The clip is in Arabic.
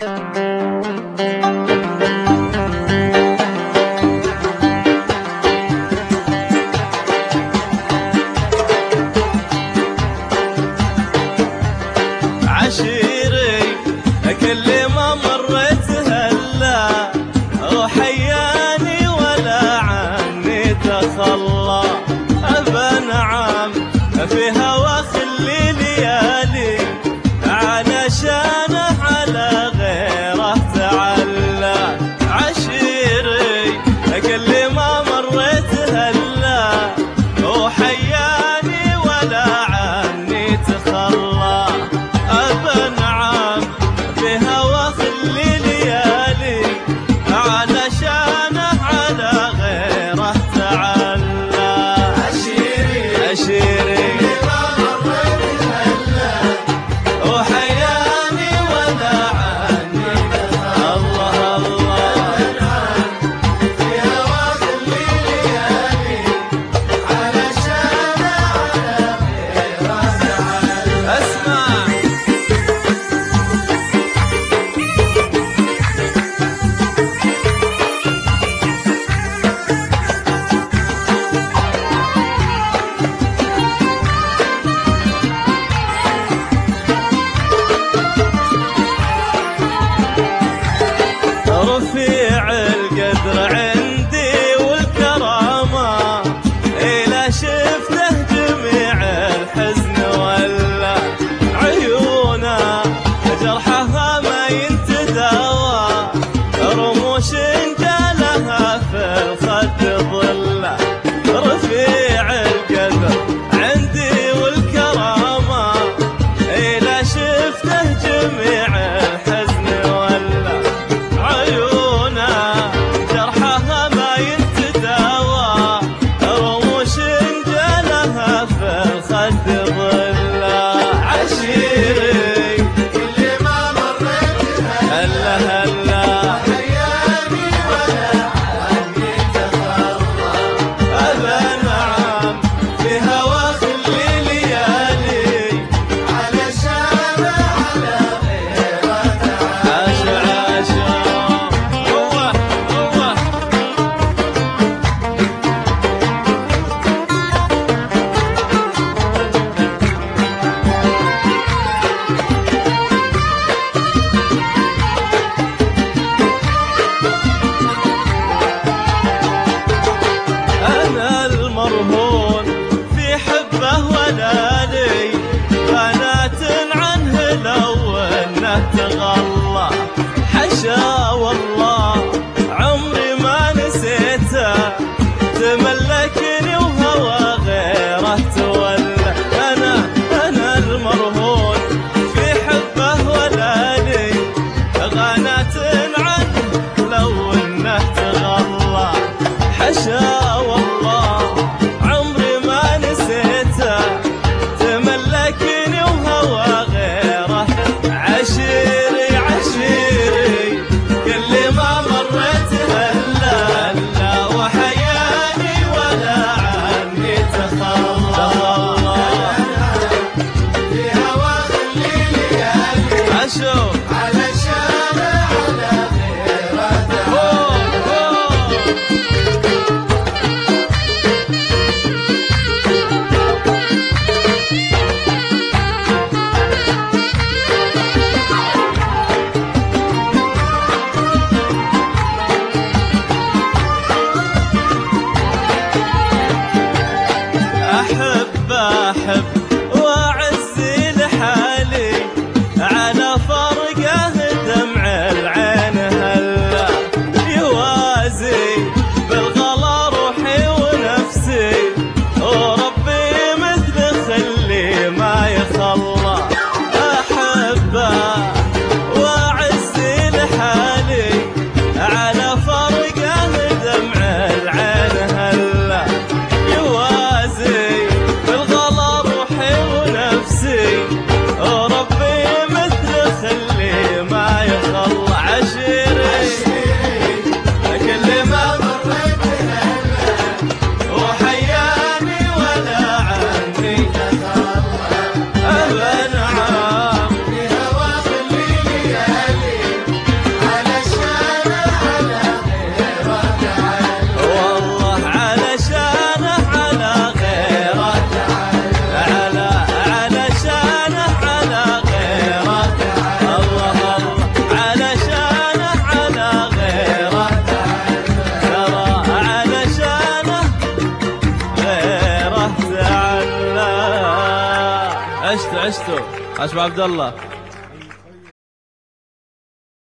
عشيري كل ما مريت هلا وحياني ولا عني تخلى، بنعم في هوا خلي ليالي علشانه على غيره تعلى. عشيري كل ما مريت هلا وحياني ولا عني تخلى، بنعم في هوا خلي ليالي علشانه على غيره تعلى. عشيري عشيري وحياني ولا عني الله الله، في هوا خلي ليالي علشانه على غيره تعلى. اسمع رفيع القدر عندي والكرامة، إذا شفته جميع الحزن ولا عيونه جرحها ما ينتداوى، رموش جالها في الخد ظله. رفيع القدر عندي والكرامة، إذا شفته جميع الحزن ولا عيونه عشتوا عشتوا عشب عبد الله.